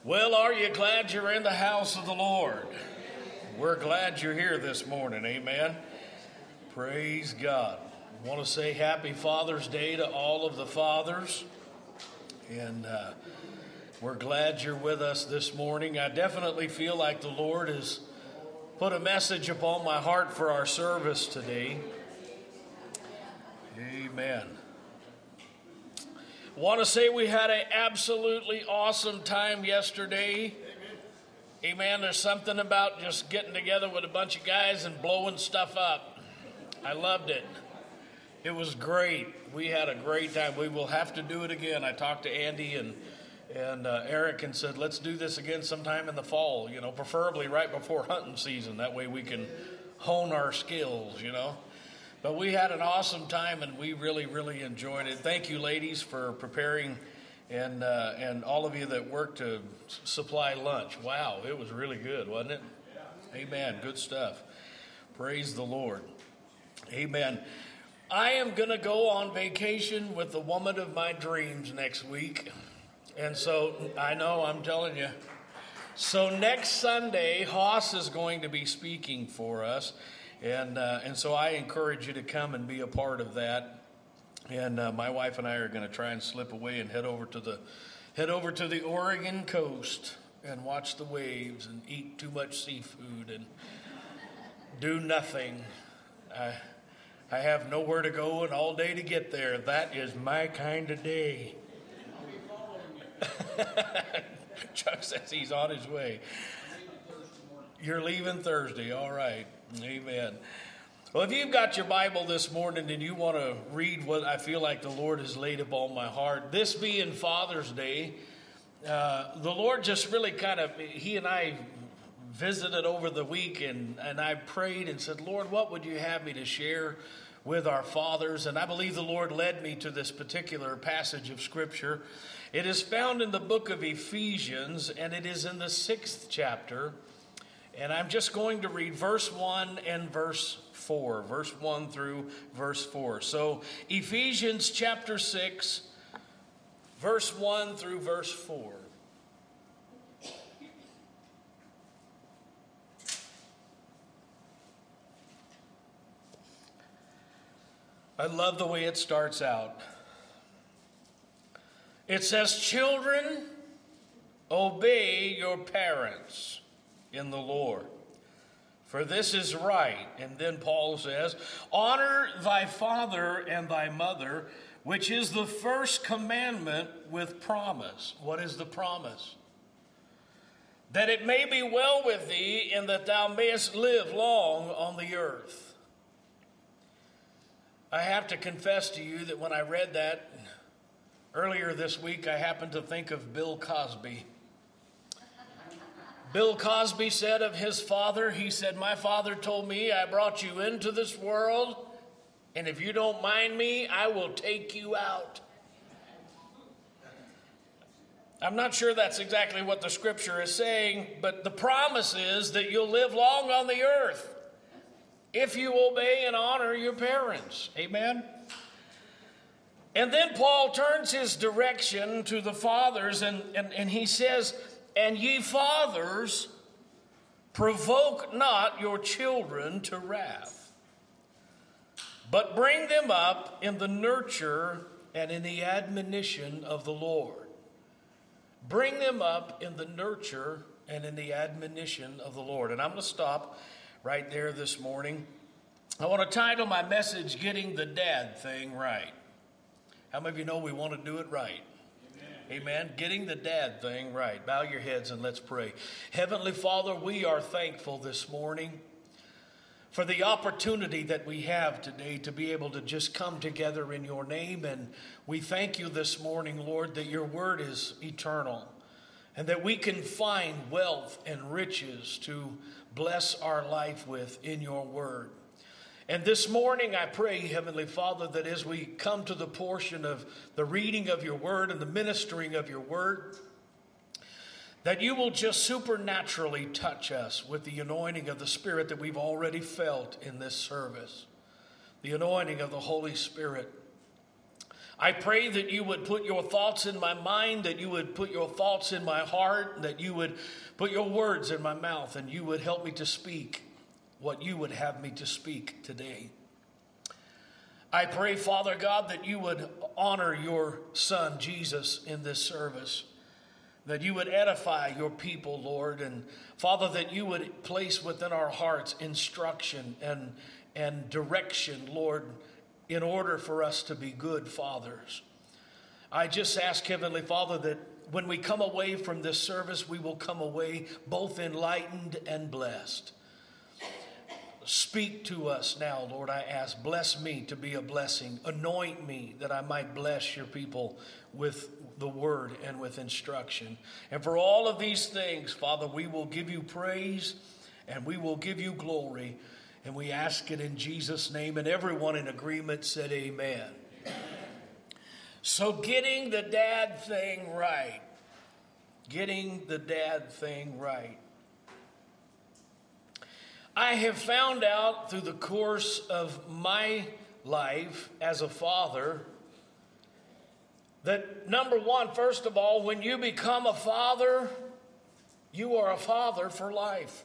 Well, are you glad you're in the house of the Lord? We're glad you're here this morning, amen. Praise God. I want to say happy Father's Day to all of the fathers. And we're glad you're with us this morning. I definitely feel like the Lord has put a message upon my heart for our service today. Amen. Want to say we had an absolutely awesome time yesterday. Amen. There's something about just getting together with a bunch of guys and blowing stuff up. I loved it. It was great. We had a great time. We will have to do it again. I talked to Andy and Eric and said, let's do this again sometime in the fall, preferably right before hunting season. That way we can hone our skills, But we had an awesome time, and we really, really enjoyed it. Thank you, ladies, for preparing, and all of you that worked to supply lunch. Wow, it was really good, wasn't it? Yeah. Amen. Good stuff. Praise the Lord. Amen. I am going to go on vacation with the woman of my dreams next week. And so, I know, I'm telling you. So next Sunday, Hoss is going to be speaking for us. And so I encourage you to come and be a part of that. And my wife and I are going to try and slip away and head over to the Oregon coast and watch the waves and eat too much seafood and do nothing. I have nowhere to go and all day to get there. That is my kind of day. Chuck says he's on his way. You're leaving Thursday, all right. Amen. Well, if you've got your Bible this morning and you want to read what I feel like the Lord has laid upon my heart, this being Father's Day, the Lord just really he and I visited over the week, and I prayed and said, Lord, what would you have me to share with our fathers? And I believe the Lord led me to this particular passage of Scripture. It is found in the book of Ephesians, and it is in the 6th chapter. And I'm just going to read verse 1 and verse 4, verse 1 through verse 4. So Ephesians chapter 6, verse 1 through verse 4. I love the way it starts out. It says, children, obey your parents in the Lord, for this is right. And then Paul says, honor thy father and thy mother, which is the first commandment with promise. What is the promise? That it may be well with thee, and that thou mayest live long on the earth. I have to confess to you that when I read that earlier this week, I happened to think of Bill Cosby. Bill Cosby said of his father, he said, my father told me, I brought you into this world, and if you don't mind me, I will take you out. I'm not sure that's exactly what the scripture is saying, but the promise is that you'll live long on the earth if you obey and honor your parents. Amen? And then Paul turns his direction to the fathers, and he says, and ye fathers, provoke not your children to wrath, but bring them up in the nurture and in the admonition of the Lord. Bring them up in the nurture and in the admonition of the Lord. And I'm going to stop right there this morning. I want to title my message, Getting the Dad Thing Right. How many of you know we want to do it right? Amen. Getting the dad thing right. Bow your heads and let's pray. Heavenly Father, we are thankful this morning for the opportunity that we have today to be able to just come together in your name. And we thank you this morning, Lord, that your word is eternal and that we can find wealth and riches to bless our life with in your word. And this morning, I pray, Heavenly Father, that as we come to the portion of the reading of your word and the ministering of your word, that you will just supernaturally touch us with the anointing of the Spirit that we've already felt in this service, the anointing of the Holy Spirit. I pray that you would put your thoughts in my mind, that you would put your thoughts in my heart, that you would put your words in my mouth, and you would help me to speak what you would have me to speak today. I pray, Father God, that you would honor your Son, Jesus, in this service, that you would edify your people, Lord, and Father, that you would place within our hearts instruction and direction, Lord, in order for us to be good fathers. I just ask, Heavenly Father, that when we come away from this service, we will come away both enlightened and blessed. Speak to us now, Lord, I ask. Bless me to be a blessing. Anoint me that I might bless your people with the word and with instruction. And for all of these things, Father, we will give you praise and we will give you glory. And we ask it in Jesus' name. And everyone in agreement said amen. So getting the dad thing right. Getting the dad thing right. I have found out through the course of my life as a father that number one, first of all, when you become a father, you are a father for life.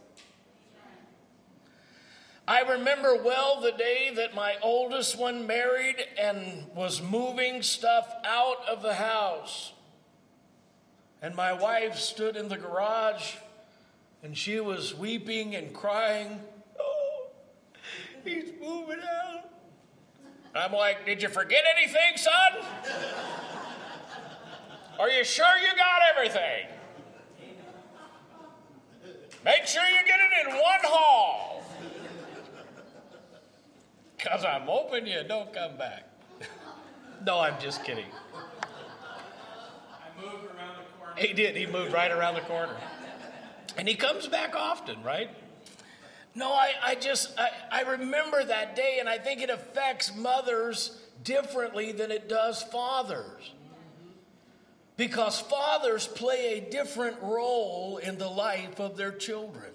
I remember well the day that my oldest one married and was moving stuff out of the house. And my wife stood in the garage and she was weeping and crying. Oh, he's moving out. I'm like, did you forget anything, son? Are you sure you got everything? Make sure you get it in one haul. Because I'm hoping you don't come back. No, I'm just kidding. I moved around the corner. He did. He moved right around the corner. And he comes back often, right? No, I remember that day, and I think it affects mothers differently than it does fathers. Because fathers play a different role in the life of their children.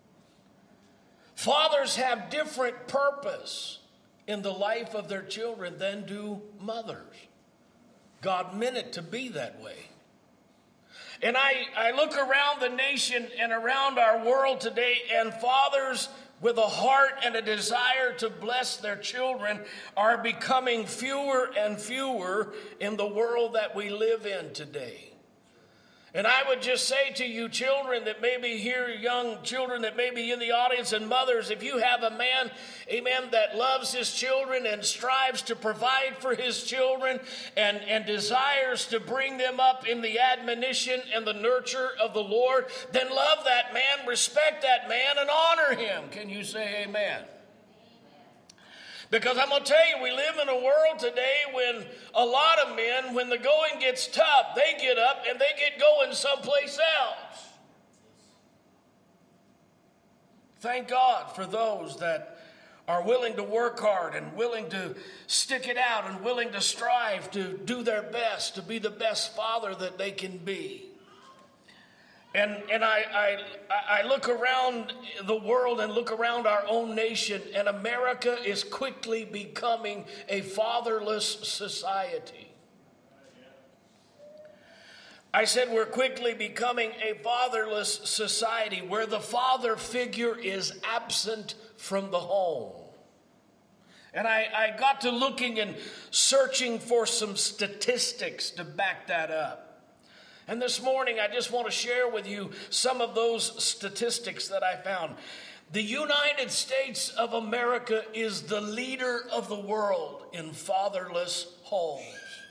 Fathers have different purpose in the life of their children than do mothers. God meant it to be that way. And I look around the nation and around our world today, and fathers with a heart and a desire to bless their children are becoming fewer and fewer in the world that we live in today. And I would just say to you children that may be here, young children that may be in the audience, and mothers, if you have a man, amen, that loves his children and strives to provide for his children and desires to bring them up in the admonition and the nurture of the Lord, then love that man, respect that man, and honor him. Can you say amen? Because I'm going to tell you, we live in a world today when a lot of men, when the going gets tough, they get up and they get going someplace else. Thank God for those that are willing to work hard and willing to stick it out and willing to strive to do their best, to be the best father that they can be. And I look around the world and look around our own nation, and America is quickly becoming a fatherless society. I said we're quickly becoming a fatherless society where the father figure is absent from the home. And I got to looking and searching for some statistics to back that up. And this morning, I just want to share with you some of those statistics that I found. The United States of America is the leader of the world in fatherless homes.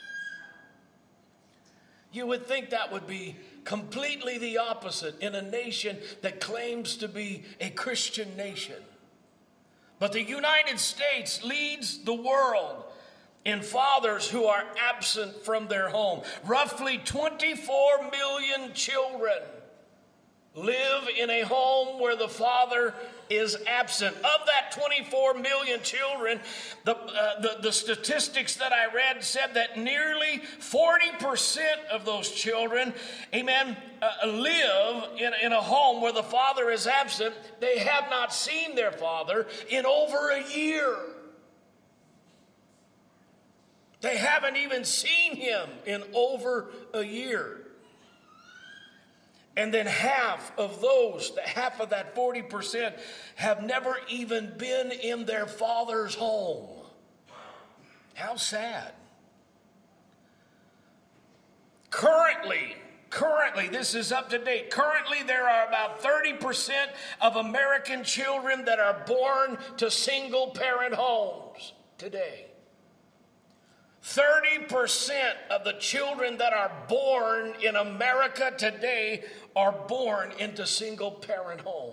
You would think that would be completely the opposite in a nation that claims to be a Christian nation. But the United States leads the world in fathers who are absent from their home. Roughly 24 million children live in a home where the father is absent. Of that 24 million children, the statistics that I read said that nearly 40% of those children, amen, live in a home where the father is absent. They have not seen their father in over a year. They haven't even seen him in over a year. And then half of that 40% have never even been in their father's home. How sad. Currently, this is up to date. Currently, there are about 30% of American children that are born to single-parent homes today. 30% of the children that are born in America today are born into single-parent homes.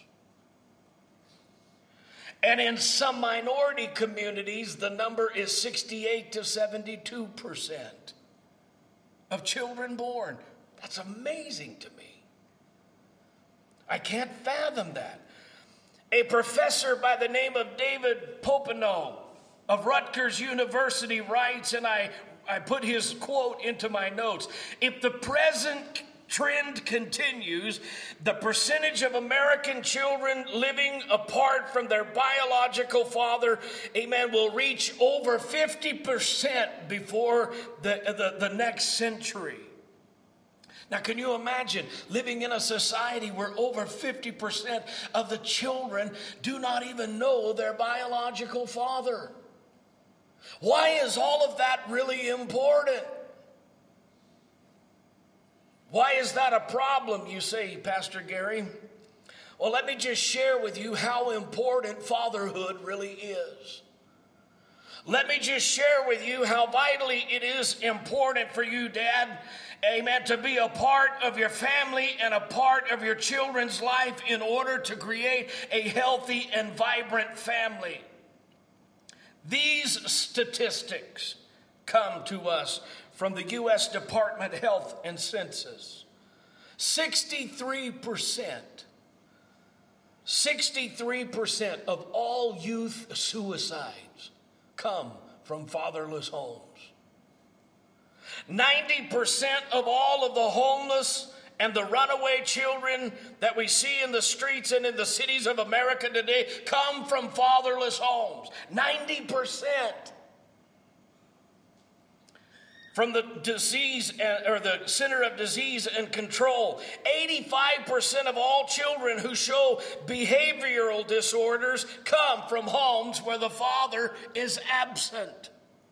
And in some minority communities, the number is 68 to 72% of children born. That's amazing to me. I can't fathom that. A professor by the name of David Popenoe of Rutgers University writes, and I put his quote into my notes, if the present trend continues, the percentage of American children living apart from their biological father, amen, will reach over 50% before the next century. Now, can you imagine living in a society where over 50% of the children do not even know their biological father? Why is all of that really important? Why is that a problem, you say, Pastor Gary? Well, let me just share with you how important fatherhood really is. Let me just share with you how vitally it is important for you, Dad, amen, to be a part of your family and a part of your children's life in order to create a healthy and vibrant family. These statistics come to us from the U.S. Department of Health and Census. 63% of all youth suicides come from fatherless homes. 90% of all of the homeless and the runaway children that we see in the streets and in the cities of America today come from fatherless homes. 90%. From the the Center of Disease and Control, 85% of all children who show behavioral disorders come from homes where the father is absent.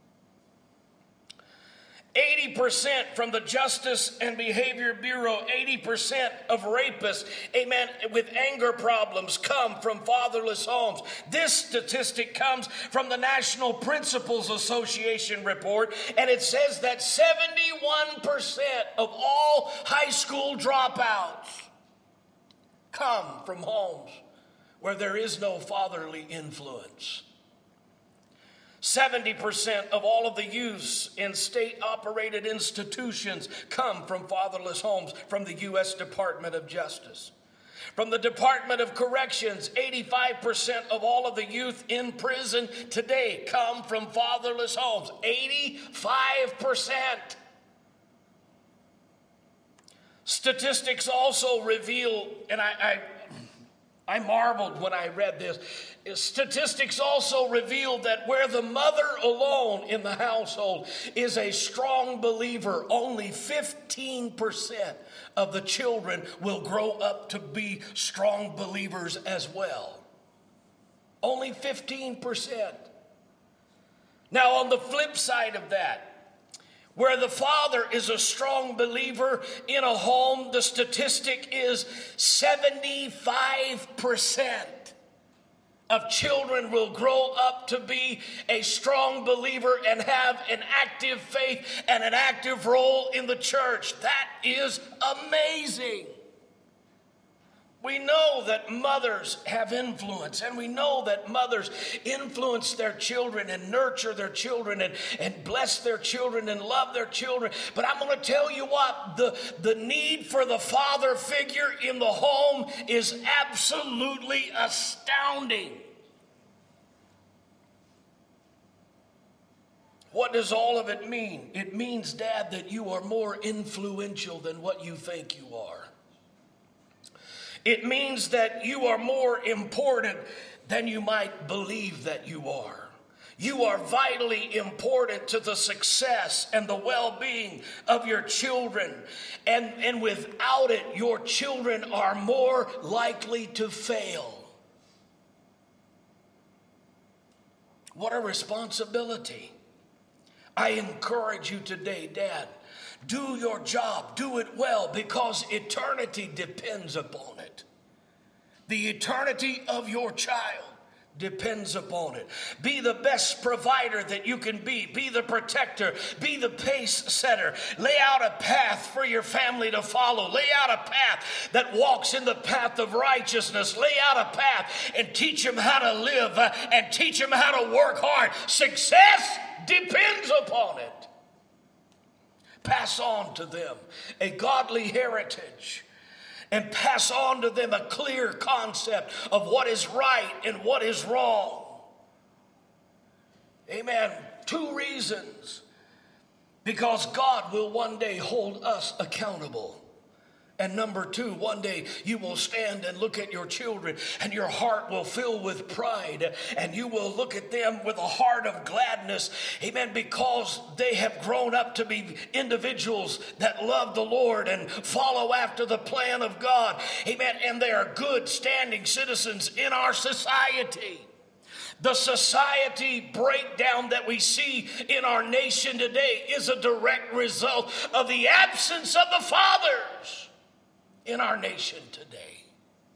80% from the Justice and Behavior Bureau, 80% of rapists, amen, with anger problems come from fatherless homes. This statistic comes from the National Principals Association report, and it says that 71% of all high school dropouts come from homes where there is no fatherly influence. 70% of all of the youths in state-operated institutions come from fatherless homes from the U.S. Department of Justice. From the Department of Corrections, 85% of all of the youth in prison today come from fatherless homes. 85%. Statistics also reveal, and I marveled when I read this. Statistics also reveal that where the mother alone in the household is a strong believer, only 15% of the children will grow up to be strong believers as well. Only 15%. Now, on the flip side of that, where the father is a strong believer in a home, the statistic is 75% of children will grow up to be a strong believer and have an active faith and an active role in the church. That is amazing. We know that mothers have influence, and we know that mothers influence their children and nurture their children and bless their children and love their children. But I'm going to tell you what, the need for the father figure in the home is absolutely astounding. What does all of it mean? It means, Dad, that you are more influential than what you think you are. It means that you are more important than you might believe that you are. You are vitally important to the success and the well-being of your children. And without it, your children are more likely to fail. What a responsibility. I encourage you today, Dad, do your job, do it well, because eternity depends upon it. The eternity of your child depends upon it. Be the best provider that you can be. Be the protector. Be the pace setter. Lay out a path for your family to follow. Lay out a path that walks in the path of righteousness. Lay out a path and teach them how to live and teach them how to work hard. Success depends upon it. Pass on to them a godly heritage. And pass on to them a clear concept of what is right and what is wrong. Amen. 2 reasons. Because God will one day hold us accountable. And number 2, one day you will stand and look at your children and your heart will fill with pride, and you will look at them with a heart of gladness. Amen. Because they have grown up to be individuals that love the Lord and follow after the plan of God. Amen. And they are good standing citizens in our society. The society breakdown that we see in our nation today is a direct result of the absence of the fathers in our nation today.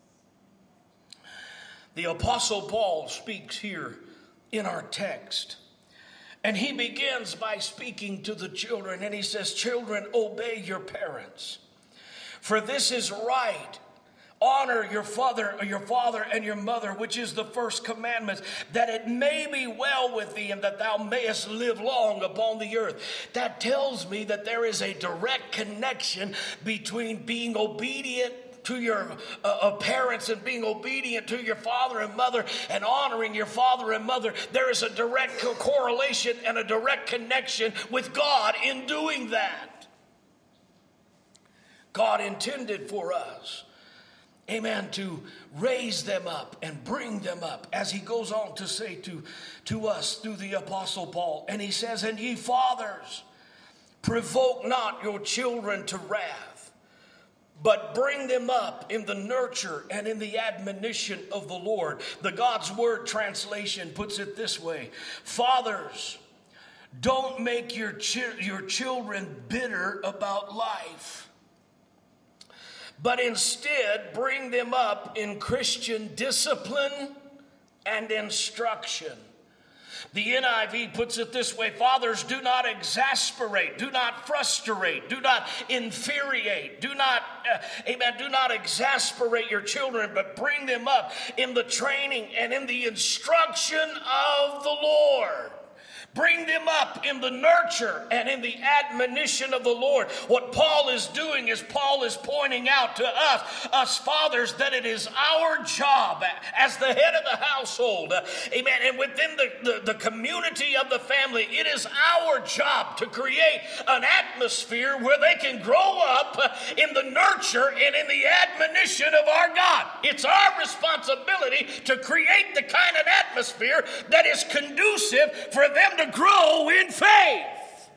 The Apostle Paul speaks here in our text, and he begins by speaking to the children, and he says, "Children, obey your parents, for this is right. Honor your father and your mother, which is the first commandment, that it may be well with thee and that thou mayest live long upon the earth." That tells me that there is a direct connection between being obedient to your parents and being obedient to your father and mother and honoring your father and mother. There is a direct correlation and a direct connection with God in doing that. God intended for us, amen, to raise them up and bring them up, as he goes on to say to us through the Apostle Paul. And he says, "And ye fathers, provoke not your children to wrath, but bring them up in the nurture and in the admonition of the Lord." The God's Word translation puts it this way: fathers, don't make your children bitter about life, but instead bring them up in Christian discipline and instruction. The NIV puts it this way: fathers, do not exasperate, do not frustrate, do not infuriate, do not exasperate your children, but bring them up in the training and in the instruction of the Lord. Bring them up in the nurture and in the admonition of the Lord. What Paul is doing is Paul is pointing out to us fathers, that it is our job as the head of the household, amen, and within the community of the family, it is our job to create an atmosphere where they can grow up in the nurture and in the admonition of our God. It's our responsibility to create the kind of atmosphere that is conducive for them to grow in faith.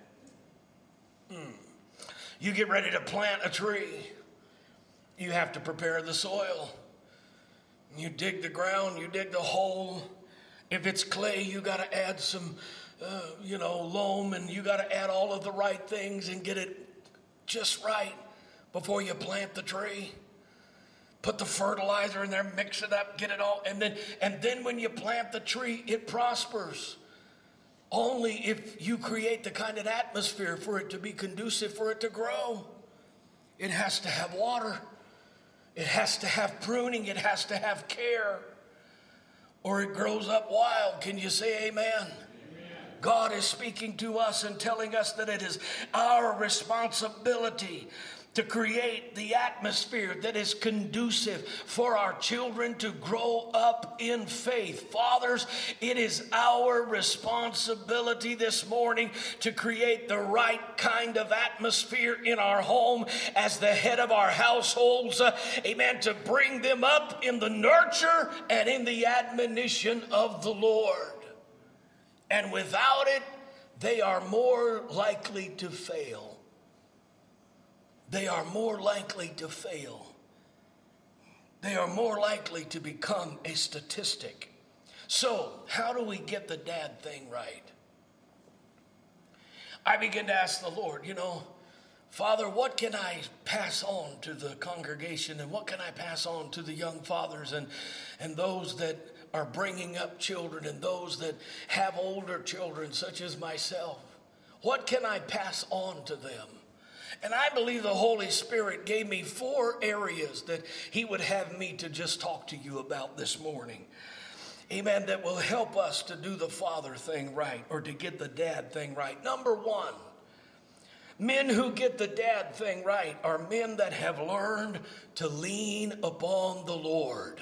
You get ready to plant a tree, you have to prepare the soil. You dig the ground, you dig the hole. If it's clay, you got to add some loam, and you got to add all of the right things and get it just right before you plant the tree. Put the fertilizer in there, mix it up, get it all, and then when you plant the tree, it prospers. Only if you create the kind of atmosphere for it to be conducive, for it to grow. It has to have water. It has to have pruning. It has to have care, or it grows up wild. Can you say amen? Amen. God is speaking to us and telling us that it is our responsibility to create the atmosphere that is conducive for our children to grow up in faith. Fathers, it is our responsibility this morning to create the right kind of atmosphere in our home as the head of our households, amen, to bring them up in the nurture and in the admonition of the Lord. And without it, they are more likely to fail. They are more likely to fail. They are more likely to become a statistic. So, how do we get the dad thing right? I begin to ask the Lord, Father, what can I pass on to the congregation, and what can I pass on to the young fathers and those that are bringing up children and those that have older children such as myself? What can I pass on to them? And I believe the Holy Spirit gave me 4 areas that he would have me to just talk to you about this morning. Amen, that will help us to do the father thing right, or to get the dad thing right. Number 1, men who get the dad thing right are men that have learned to lean upon the Lord.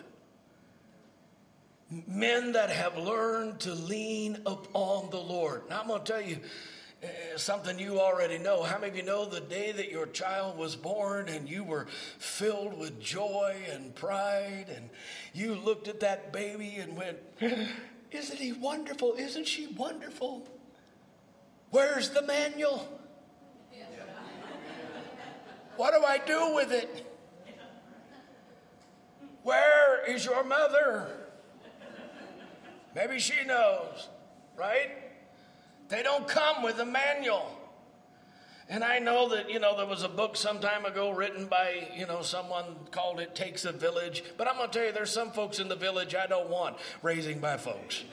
Men that have learned to lean upon the Lord. Now I'm going to tell you something you already know. How many of you know the day that your child was born and you were filled with joy and pride, and you looked at that baby and went, isn't he wonderful? Isn't she wonderful? Where's the manual? What do I do with it? Where is your mother? Maybe she knows, right? They don't come with a manual. And I know that, there was a book some time ago written by, someone called It Takes a Village. But I'm going to tell you, there's some folks in the village I don't want raising my folks.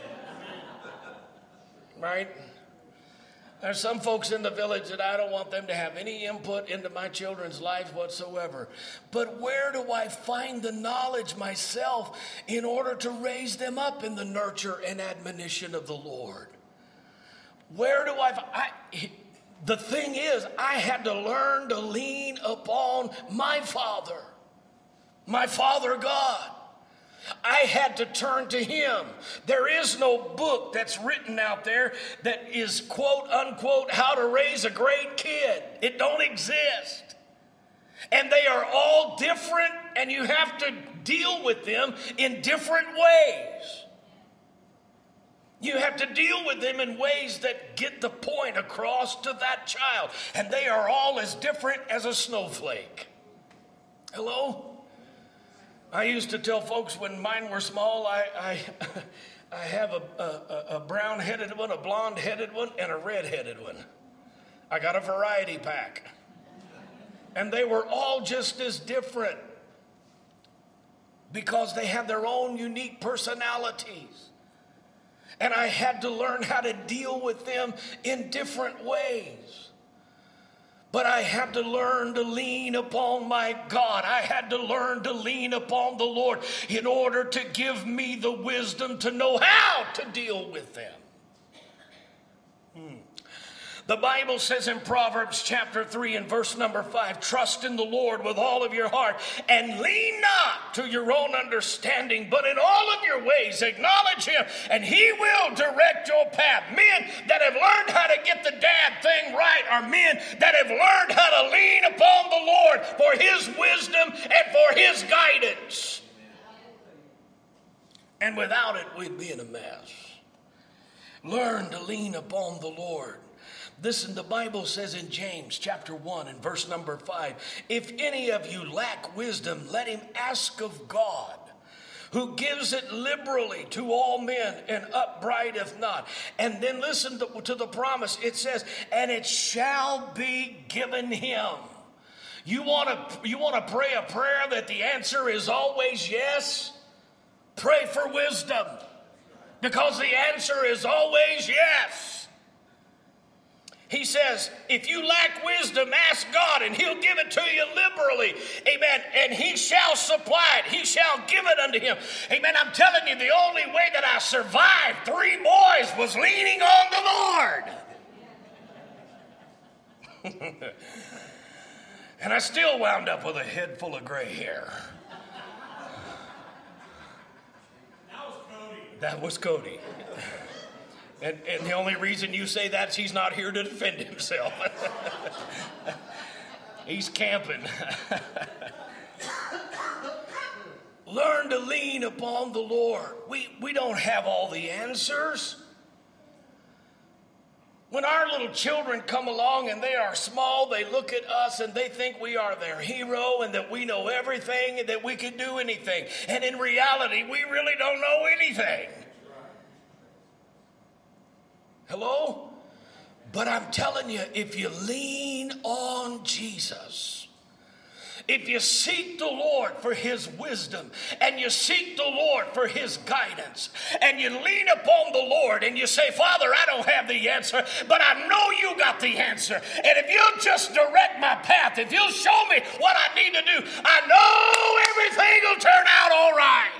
Right? There's some folks in the village that I don't want them to have any input into my children's lives whatsoever. But where do I find the knowledge myself in order to raise them up in the nurture and admonition of the Lord? Where do the thing is, I had to learn to lean upon my Father God. I had to turn to him. There is no book that's written out there that is quote unquote how to raise a great kid. It don't exist. And they are all different, and you have to deal with them in different ways. You have to deal with them in ways that get the point across to that child. And they are all as different as a snowflake. Hello? I used to tell folks when mine were small, I have a brown-headed one, a blonde-headed one, and a red-headed one. I got a variety pack. And they were all just as different because they had their own unique personalities. And I had to learn how to deal with them in different ways. But I had to learn to lean upon my God. I had to learn to lean upon the Lord in order to give me the wisdom to know how to deal with them. The Bible says in Proverbs chapter 3 and verse number 5, trust in the Lord with all of your heart and lean not to your own understanding, but in all of your ways acknowledge him and he will direct your path. Men that have learned how to get the dad thing right are men that have learned how to lean upon the Lord for his wisdom and for his guidance. And without it, we'd be in a mess. Learn to lean upon the Lord. Listen, the Bible says in James chapter 1 and verse number 5, if any of you lack wisdom, let him ask of God, who gives it liberally to all men and upbraideth not. And then listen to the promise. It says, and it shall be given him. You want to pray a prayer that the answer is always yes? Pray for wisdom, because the answer is always yes. He says, if you lack wisdom, ask God, and he'll give it to you liberally. Amen. And he shall supply it. He shall give it unto him. Amen. I'm telling you, the only way that I survived 3 boys was leaning on the Lord. And I still wound up with a head full of gray hair. That was Cody. And the only reason you say that is he's not here to defend himself. He's camping. Learn to lean upon the Lord. We don't have all the answers. When our little children come along and they are small, they look at us and they think we are their hero and that we know everything and that we can do anything. And in reality, we really don't know anything. Hello? But I'm telling you, if you lean on Jesus, if you seek the Lord for his wisdom and you seek the Lord for his guidance and you lean upon the Lord and you say, Father, I don't have the answer, but I know you got the answer. And if you'll just direct my path, if you'll show me what I need to do, I know everything will turn out all right.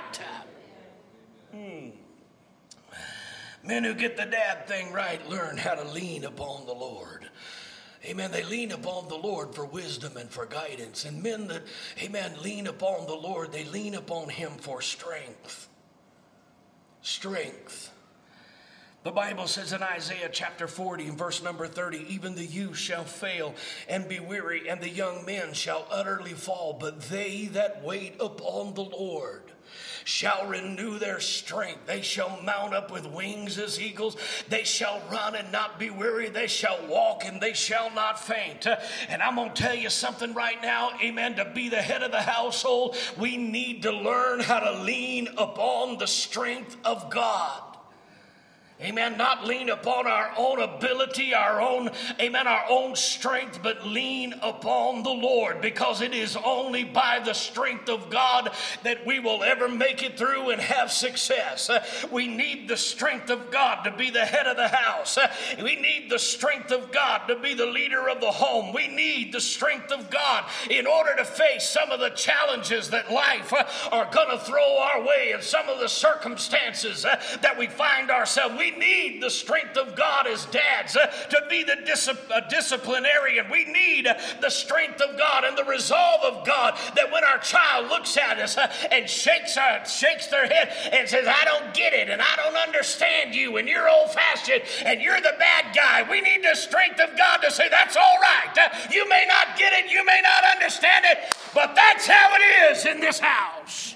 Men who get the dad thing right learn how to lean upon the Lord. Amen. They lean upon the Lord for wisdom and for guidance. And men that, amen, lean upon the Lord, they lean upon him for strength. Strength. The Bible says in Isaiah chapter 40 and verse number 30, even the youth shall fail and be weary, and the young men shall utterly fall. But they that wait upon the Lord shall renew their strength. They shall mount up with wings as eagles. They shall run and not be weary. They shall walk and they shall not faint. And I'm going to tell you something right now, amen, to be the head of the household, we need to learn how to lean upon the strength of God. Amen. Not lean upon our own ability, our own strength, but lean upon the Lord, because it is only by the strength of God that we will ever make it through and have success. We need the strength of God to be the head of the house. We need the strength of God to be the leader of the home. We need the strength of God in order to face some of the challenges that life are going to throw our way, and some of the circumstances that we find ourselves. We need the strength of God as dads to be the disciplinarian. We need the strength of God and the resolve of God, that when our child looks at us and shakes their head and says, I don't get it and I don't understand you and you're old-fashioned and you're the bad guy, we need the strength of God to say, that's all right. You may not get it, you may not understand it, but that's how it is in this house.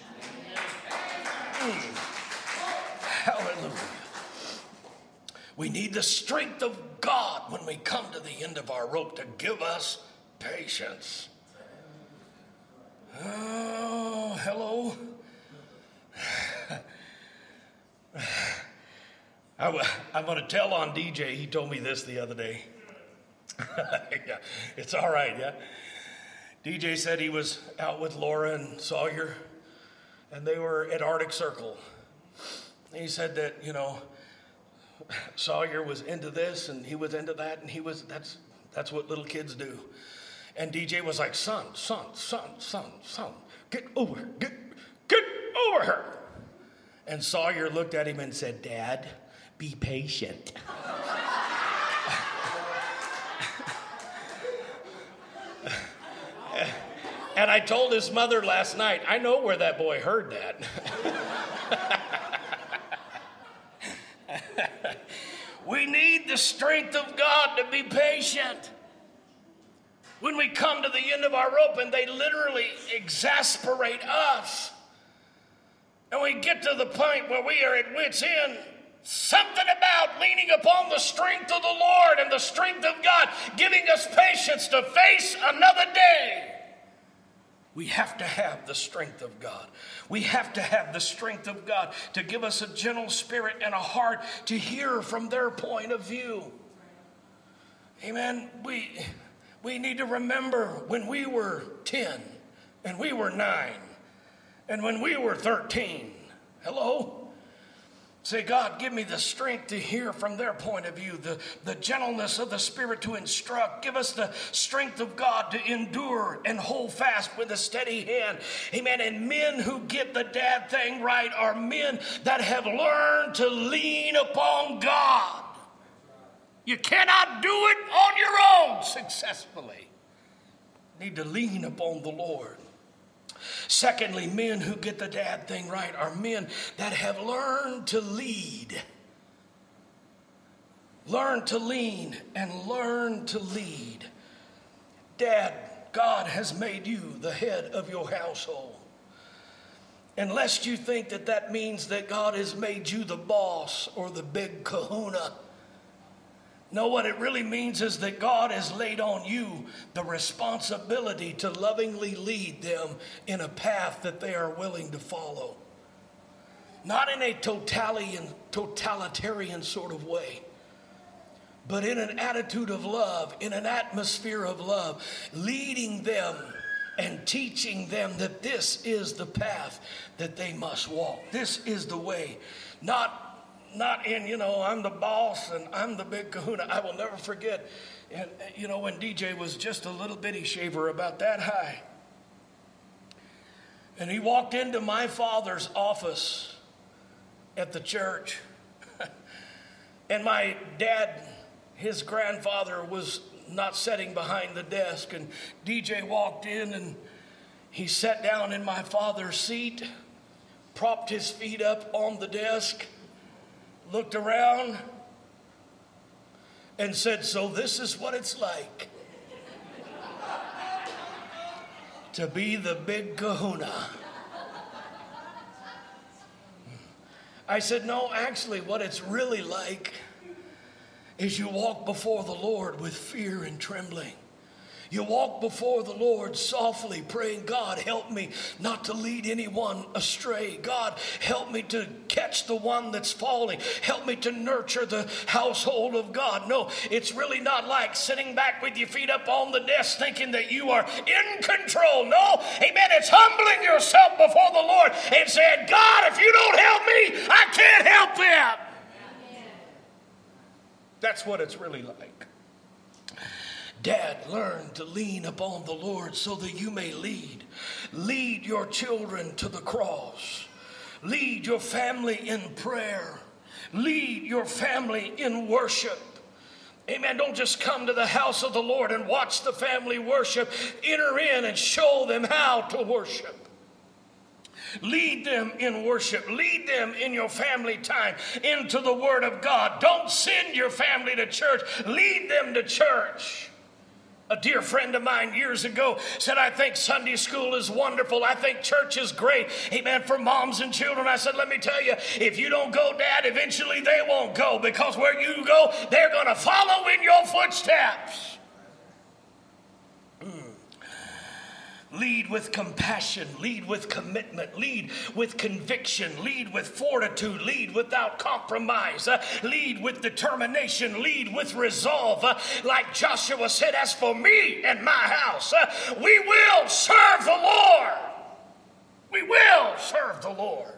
Hallelujah. We need the strength of God when we come to the end of our rope to give us patience. Oh, hello. I'm going to tell on DJ. He told me this the other day. Yeah, it's all right, yeah. DJ said he was out with Laura and Sawyer, and they were at Arctic Circle. And he said that, Sawyer was into this and he was into that, and that's what little kids do. And DJ was like, son, get over her. And Sawyer looked at him and said, Dad, be patient. And I told his mother last night, I know where that boy heard that. We need the strength of God to be patient. When we come to the end of our rope and they literally exasperate us, and we get to the point where we are at wit's end, something about leaning upon the strength of the Lord and the strength of God giving us patience to face another day. We have to have the strength of God. We have to have the strength of God to give us a gentle spirit and a heart to hear from their point of view. Amen. We need to remember when we were 10 and we were 9 and when we were 13. Hello? Say, God, give me the strength to hear from their point of view, the gentleness of the Spirit to instruct. Give us the strength of God to endure and hold fast with a steady hand. Amen. And men who get the dad thing right are men that have learned to lean upon God. You cannot do it on your own successfully. You need to lean upon the Lord. Secondly, men who get the dad thing right are men that have learned to lead. Learn to lean and learn to lead. Dad, God has made you the head of your household. And lest you think that means that God has made you the boss or the big kahuna. No, what it really means is that God has laid on you the responsibility to lovingly lead them in a path that they are willing to follow. Not in a totalitarian sort of way, but in an attitude of love, in an atmosphere of love, leading them and teaching them that this is the path that they must walk. This is the way. Not in, I'm the boss and I'm the big kahuna. I will never forget, and, when DJ was just a little bitty shaver about that high. And he walked into my father's office at the church. And my dad, his grandfather, was not sitting behind the desk. And DJ walked in and he sat down in my father's seat, propped his feet up on the desk, looked around and said, "So this is what it's like to be the big kahuna." I said, "No, actually what it's really like is you walk before the Lord with fear and trembling. You walk before the Lord softly, praying, God, help me not to lead anyone astray. God, help me to catch the one that's falling. Help me to nurture the household of God." No, it's really not like sitting back with your feet up on the desk thinking that you are in control. No, amen. It's humbling yourself before the Lord and saying, God, if you don't help me, I can't help them. That's what it's really like. Dad, learn to lean upon the Lord so that you may lead. Lead your children to the cross. Lead your family in prayer. Lead your family in worship. Amen. Don't just come to the house of the Lord and watch the family worship. Enter in and show them how to worship. Lead them in worship. Lead them in your family time into the Word of God. Don't send your family to church. Lead them to church. A dear friend of mine years ago said, "I think Sunday school is wonderful. I think church is great. Amen. For moms and children." I said, "Let me tell you, if you don't go, Dad, eventually they won't go, because where you go, they're going to follow in your footsteps." Lead with compassion, lead with commitment, lead with conviction, lead with fortitude, lead without compromise, lead with determination, lead with resolve. Like Joshua said, "As for me and my house, we will serve the Lord." We will serve the Lord.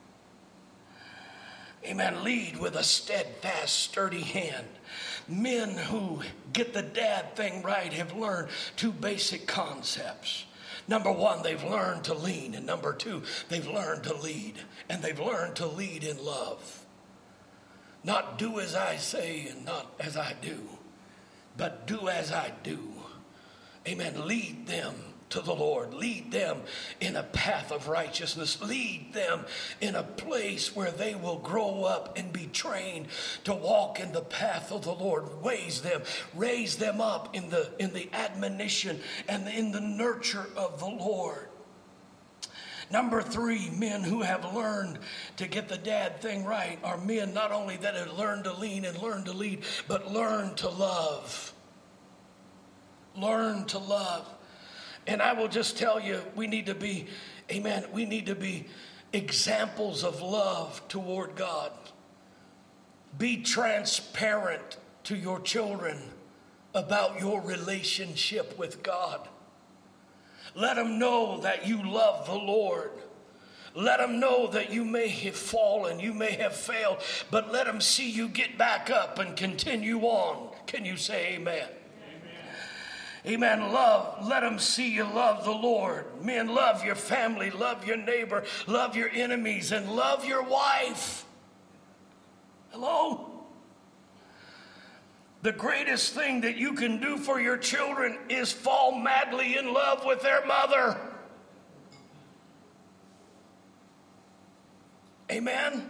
Amen. Lead with a steadfast, sturdy hand. Men who get the dad thing right have learned two basic concepts. Number one, they've learned to lean. And number two, they've learned to lead. And they've learned to lead in love. Not do as I say and not as I do, but do as I do. Amen. Lead them to the Lord. Lead them in a path of righteousness. Lead them in a place where they will grow up and be trained to walk in the path of the Lord. Raise them up in the admonition and in the nurture of the Lord. Number three, men who have learned to get the dad thing right are men not only that have learned to lean and learn to lead, but learn to love. Learn to love. And I will just tell you, we need to be, amen, we need to be examples of love toward God. Be transparent to your children about your relationship with God. Let them know that you love the Lord. Let them know that you may have fallen, you may have failed, but let them see you get back up and continue on. Can you say amen? Amen. Love. Let them see you love the Lord. Men, love your family, love your neighbor, love your enemies, and love your wife. Hello? The greatest thing that you can do for your children is fall madly in love with their mother. Amen.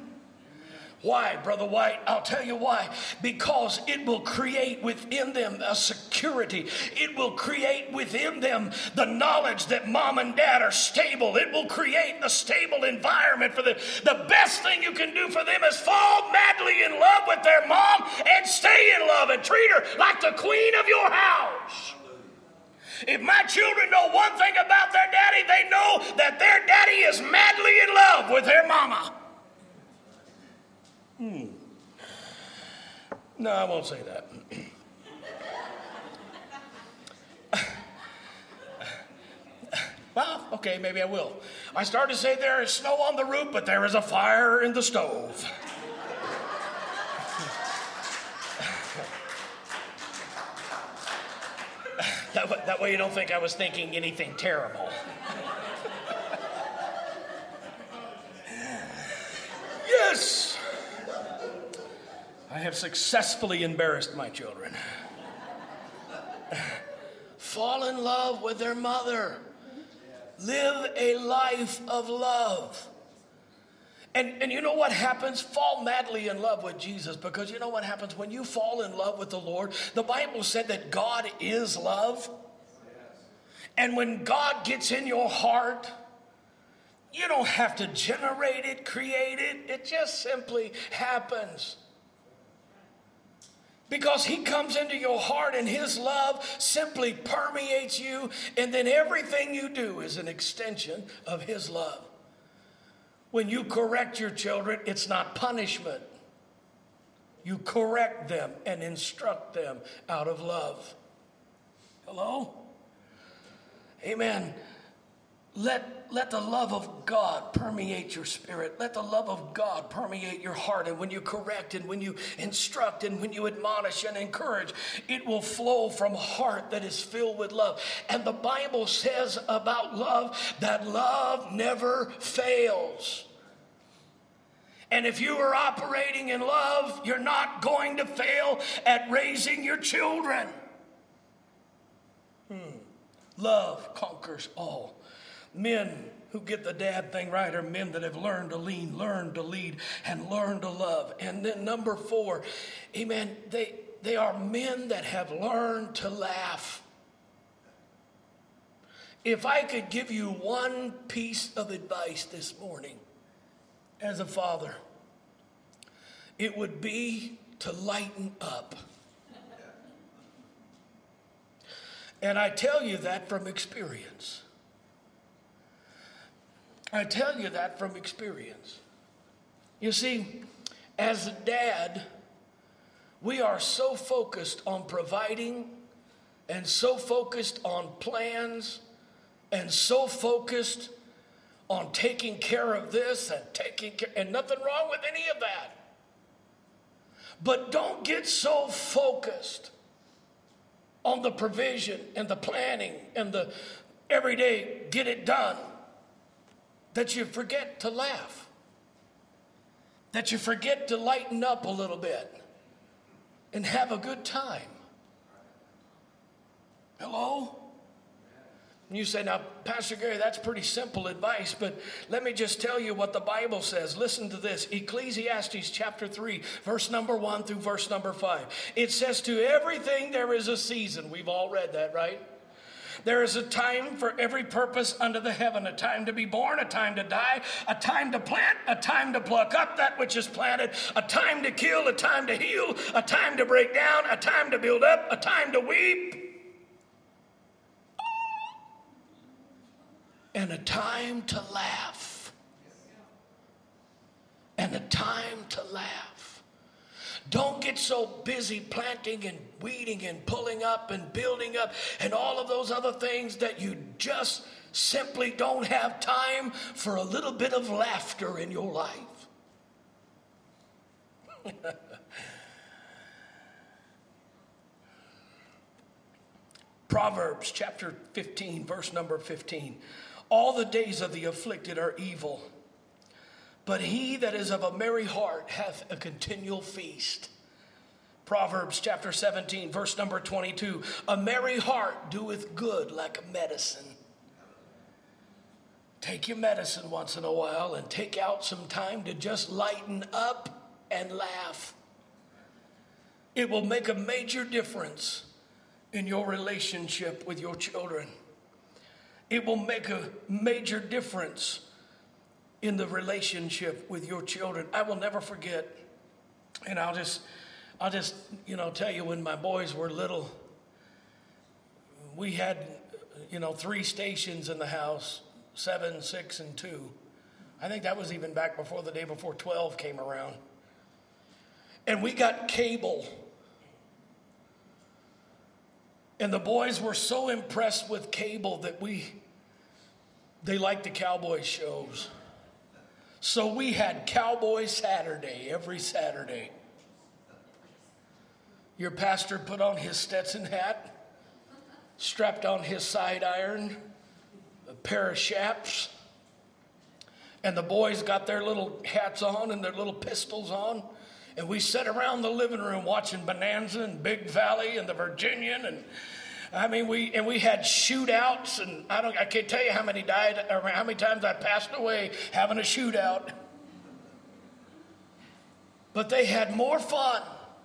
Why, Brother White? I'll tell you why. Because it will create within them a security security. It will create within them the knowledge that mom and dad are stable. It will create a stable environment for them. The best thing you can do for them is fall madly in love with their mom and stay in love and treat her like the queen of your house. If my children know one thing about their daddy, they know that their daddy is madly in love with their mama. No, I won't say that. Well, okay, maybe I will. I started to say there is snow on the roof, but there is a fire in the stove. That way you don't think I was thinking anything terrible. Yes! I have successfully embarrassed my children. Fall in love with their mother. Live a life of love. And you know what happens? Fall madly in love with Jesus, because you know what happens when you fall in love with the Lord? The Bible said that God is love. And when God gets in your heart, you don't have to generate it, create it. It just simply happens. Because he comes into your heart and his love simply permeates you, and then everything you do is an extension of his love. When you correct your children, it's not punishment. You correct them and instruct them out of love. Hello? Amen. Let the love of God permeate your spirit. Let the love of God permeate your heart. And when you correct and when you instruct and when you admonish and encourage, it will flow from a heart that is filled with love. And the Bible says about love that love never fails. And if you are operating in love, you're not going to fail at raising your children. Love conquers all. Men who get the dad thing right are men that have learned to lean, learned to lead, and learned to love. And then number 4, amen, they are men that have learned to laugh. If I could give you one piece of advice this morning as a father, it would be to lighten up. And I tell you that from experience. I tell you that from experience. You see, as a dad, we are so focused on providing and so focused on plans and so focused on taking care of this and taking care, and nothing wrong with any of that. But don't get so focused on the provision and the planning and the everyday get it done that you forget to laugh, that you forget to lighten up a little bit and have a good time. Hello? And you say, now, Pastor Gary, that's pretty simple advice, but let me just tell you what the Bible says. Listen to this. Ecclesiastes chapter 3, verse number 1 through verse number 5. It says, to everything there is a season. We've all read that, right? There is a time for every purpose under the heaven, a time to be born, a time to die, a time to plant, a time to pluck up that which is planted, a time to kill, a time to heal, a time to break down, a time to build up, a time to weep, and a time to laugh. And a time to laugh. Don't get so busy planting and weeding and pulling up and building up and all of those other things that you just simply don't have time for a little bit of laughter in your life. Proverbs chapter 15, verse number 15. All the days of the afflicted are evil, but he that is of a merry heart hath a continual feast. Proverbs chapter 17, verse number 22. A merry heart doeth good like a medicine. Take your medicine once in a while and take out some time to just lighten up and laugh. It will make a major difference in your relationship with your children. It will make a major difference in the relationship with your children. I will never forget, and I'll just tell you, when my boys were little, we had 3 stations in the house, 7, 6, and 2. I think that was even back before the day before 12 came around. And we got cable. And the boys were so impressed with cable that they liked the cowboy shows. So we had Cowboy Saturday every Saturday. Your pastor put on his Stetson hat, strapped on his side iron, a pair of chaps, and the boys got their little hats on and their little pistols on, and we sat around the living room watching Bonanza and Big Valley and the Virginian, and we had shootouts, and I can't tell you how many died or how many times I passed away having a shootout. But they had more fun.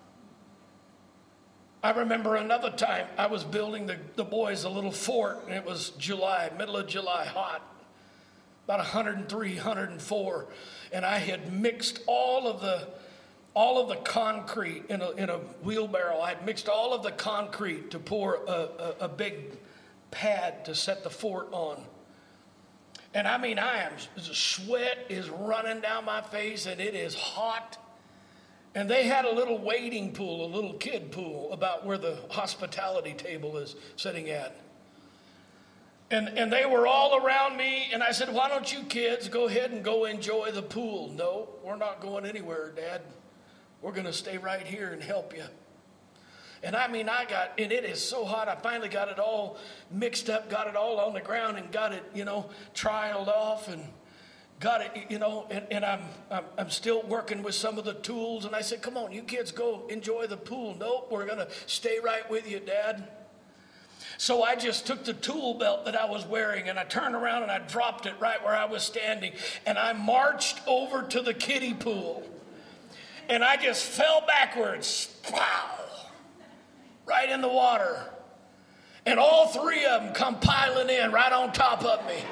I remember another time I was building the boys a little fort, and it was July, middle of July, hot, about 103, 104, and I had mixed all of the concrete in a wheelbarrow. I had mixed all of the concrete to pour a big pad to set the fort on. And the sweat is running down my face, and it is hot. And they had a little wading pool, a little kid pool, about where the hospitality table is sitting at. And they were all around me, and I said, why don't you kids go ahead and go enjoy the pool? No, we're not going anywhere, Dad. We're going to stay right here and help you. And and it is so hot, I finally got it all mixed up, got it all on the ground, and got it, trialed off, and got it, and I'm still working with some of the tools. And I said, come on, you kids go enjoy the pool. Nope, we're going to stay right with you, Dad. So I just took the tool belt that I was wearing, and I turned around and I dropped it right where I was standing. And I marched over to the kiddie pool. And I just fell backwards, pow, right in the water. And all 3 of them come piling in right on top of me.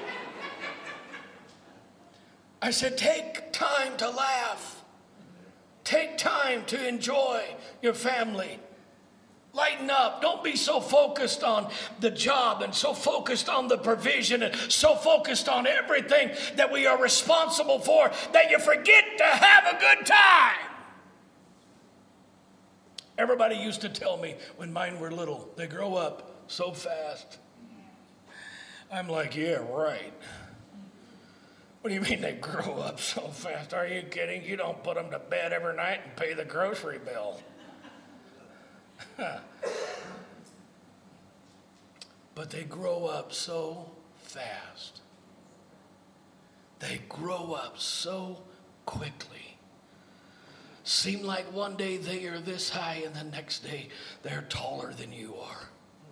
I said, take time to laugh. Take time to enjoy your family. Lighten up. Don't be so focused on the job and so focused on the provision and so focused on everything that we are responsible for that you forget to have a good time. Everybody used to tell me when mine were little, they grow up so fast. I'm like, yeah, right. What do you mean they grow up so fast? Are you kidding? You don't put them to bed every night and pay the grocery bill. But they grow up so fast. They grow up so quickly. Seem like one day they are this high and the next day they're taller than you are.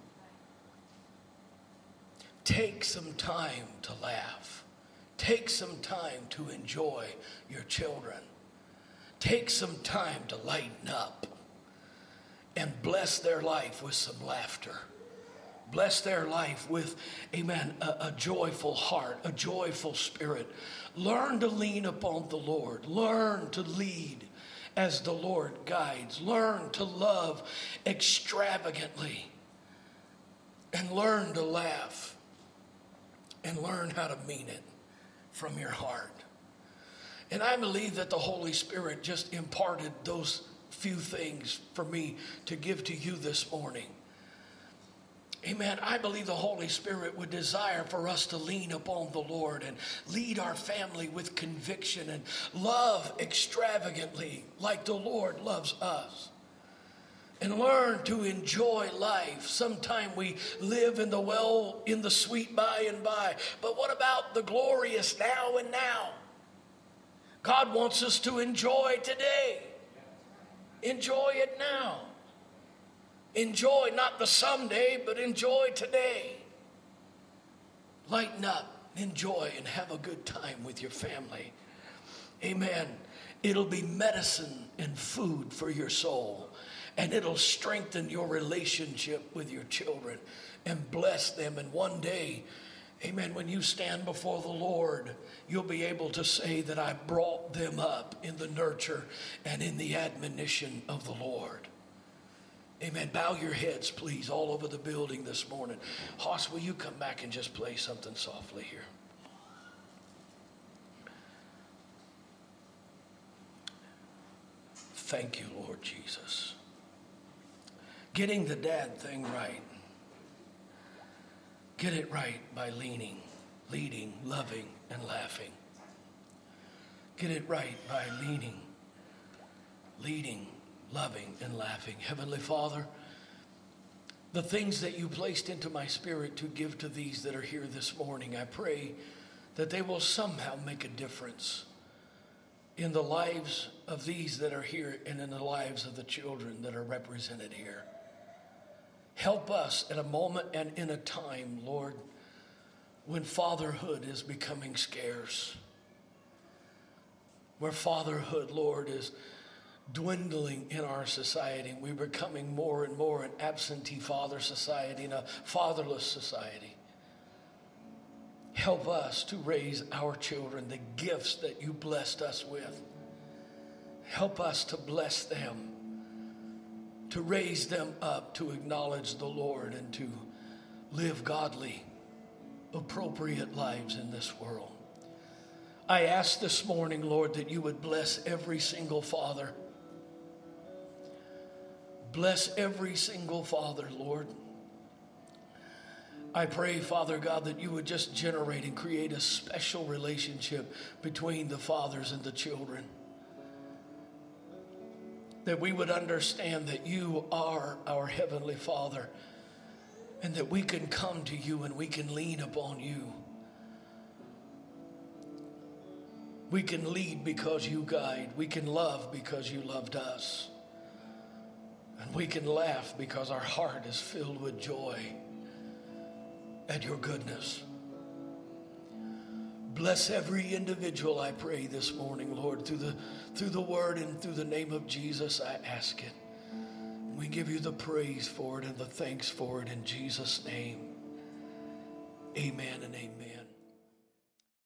Take some time to laugh. Take some time to enjoy your children. Take some time to lighten up and bless their life with some laughter. Bless their life with, amen, a joyful heart, a joyful spirit. Learn to lean upon the Lord. Learn to lead as the Lord guides. Learn to love extravagantly. And learn to laugh. And learn how to mean it from your heart. And I believe that the Holy Spirit just imparted those few things for me to give to you this morning. Amen. I believe the Holy Spirit would desire for us to lean upon the Lord and lead our family with conviction and love extravagantly like the Lord loves us. And learn to enjoy life. Sometime we live in the sweet by and by. But what about the glorious now and now? God wants us to enjoy today. Enjoy it now. Enjoy not the someday, but enjoy today. Lighten up, enjoy, and have a good time with your family. Amen. It'll be medicine and food for your soul. And it'll strengthen your relationship with your children and bless them. And one day, amen, when you stand before the Lord, you'll be able to say that I brought them up in the nurture and in the admonition of the Lord. Amen. Bow your heads, please, all over the building this morning. Hoss, will you come back and just play something softly here? Thank you, Lord Jesus. Getting the dad thing right. Get it right by leading, loving, and laughing. Get it right by leading, loving, and laughing. Heavenly Father, the things that you placed into my spirit to give to these that are here this morning, I pray that they will somehow make a difference in the lives of these that are here and in the lives of the children that are represented here. Help us at a moment and in a time, Lord, when fatherhood is becoming scarce, where fatherhood, Lord, is dwindling in our society. We're becoming more and more an absentee father society and a fatherless society. Help us to raise our children, the gifts that you blessed us with. Help us to bless them, to raise them up, to acknowledge the Lord and to live godly, appropriate lives in this world. I ask this morning, Lord, that you would bless every single father. Bless every single father, Lord. I pray, Father God, that you would just generate and create a special relationship between the fathers and the children. That we would understand that you are our Heavenly Father and that we can come to you and we can lean upon you. We can lead because you guide. We can love because you loved us. And we can laugh because our heart is filled with joy at your goodness. Bless every individual, I pray this morning, Lord, through the word and through the name of Jesus, I ask it. We give you the praise for it and the thanks for it in Jesus' name. Amen and amen.